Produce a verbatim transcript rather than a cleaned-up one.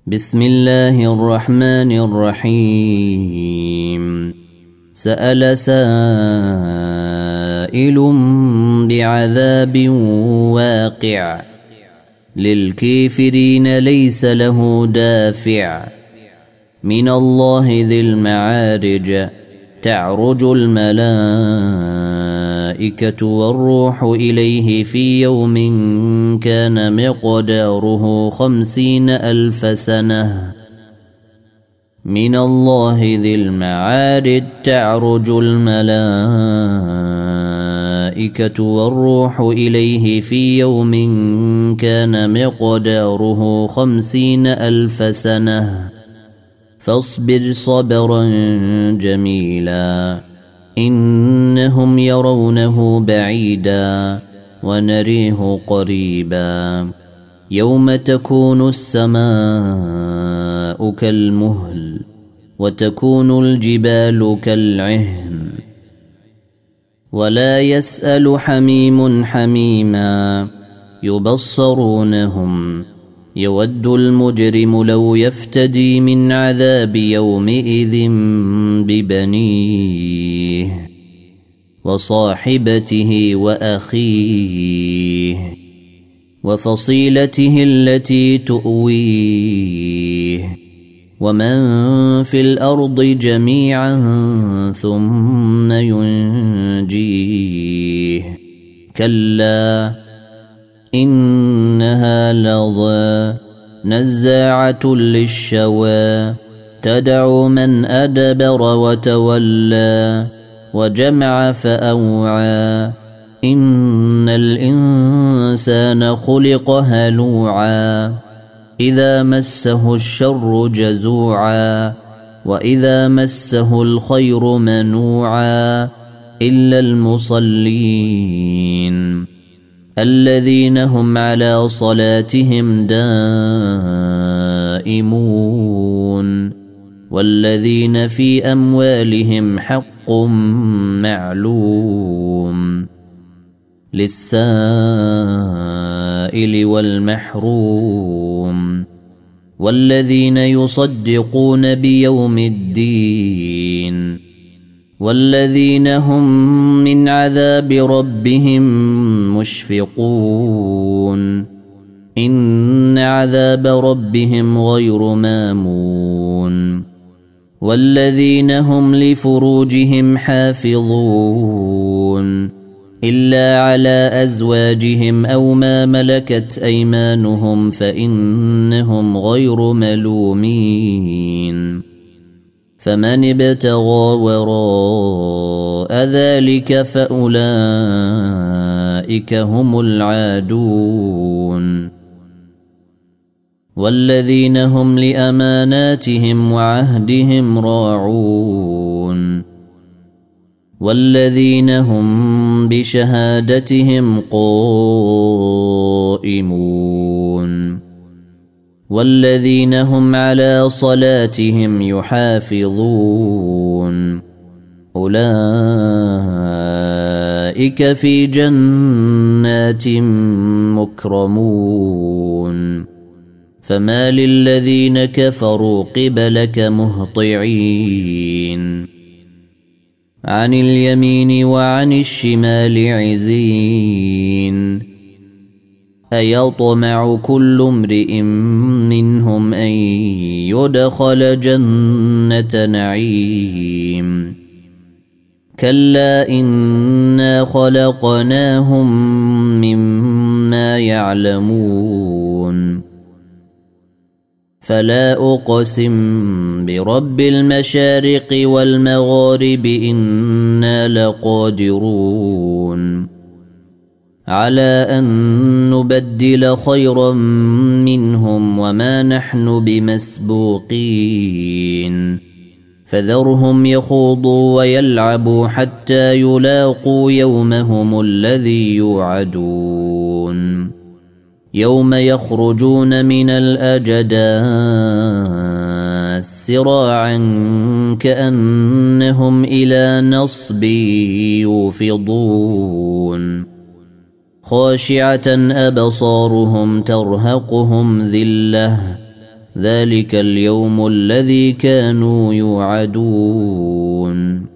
بسم الله الرحمن الرحيم. سأل سائل بعذاب واقع للكافرين ليس له دافع من الله ذي المعارج تعرج الملائكة والروح إليه في يوم كان مقداره خمسين ألف سنة. من الله ذي المعارج تعرج الملائكة والروح إليه في يوم كان مقداره خمسين ألف سنة. فاصبر صبرا جميلا إنهم يرونه بعيدا ونريه قريبا. يوم تكون السماء كالمهل وتكون الجبال كالعهن ولا يسأل حميم حميما يبصرونهم. يود المجرم لو يفتدي من عذاب يومئذ ببنيه وصاحبته وأخيه وفصيلته التي تؤويه ومن في الأرض جميعا ثم ينجيه. كلا إنها لظى نزاعة للشوى تدعو من أدبر وتولى وجمع فأوعى. إن الإنسان خلق هلوعا إذا مسه الشر جزوعا وإذا مسه الخير منوعا إلا المصلين الذين هم على صلاتهم دائمون والذين في أموالهم حق معلوم للسائل والمحروم والذين يصدقون بيوم الدين والذين هم من عذاب ربهم مشفقون. إن عذاب ربهم غير مامون. والذين هم لفروجهم حافظون إلا على أزواجهم أو ما ملكت أيمانهم فإنهم غير ملومين. فمن ابتغى وراء ذلك فأولئك هم العادون. والذين هم لأماناتهم وعهدهم راعون والذين هم بشهادتهم قائمون والذين هم على صلاتهم يحافظون. أولئك في جنات مكرمون. فما للذين كفروا قبلك مهطعين عن اليمين وعن الشمال عزين. أيطمع كل امرئ منهم أن يدخل جنة نعيم. كلا إنا خلقناهم مما يعلمون. فلا أقسم برب المشارق والمغارب إنا لقادرون على أن نبدل خيرا منهم وما نحن بمسبوقين. فذرهم يخوضوا ويلعبوا حتى يلاقوا يومهم الذي يوعدون. يوم يخرجون من الأجداث سراعا كأنهم إلى نصب يوفضون. خاشعة أبصارهم ترهقهم ذلة ذلك اليوم الذي كانوا يوعدون